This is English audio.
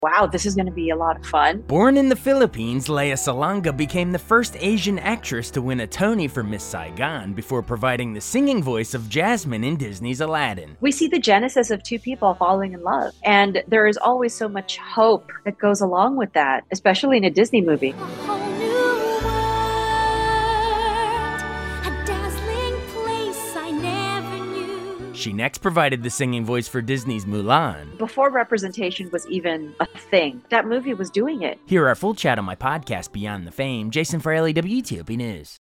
wow, this is going to be a lot of fun. Born in the Philippines, Lea Salonga became the first Asian actress to win a Tony for Miss Saigon before providing the singing voice of Jasmine in Disney's Aladdin. We see the genesis of two people falling in love, and there is always so much hope that goes along with that, especially in a Disney movie. She next provided the singing voice for Disney's Mulan. Before representation was even a thing, that movie was doing it. Hear our full chat on my podcast, Beyond the Fame. Jason Fraley, WTOP News.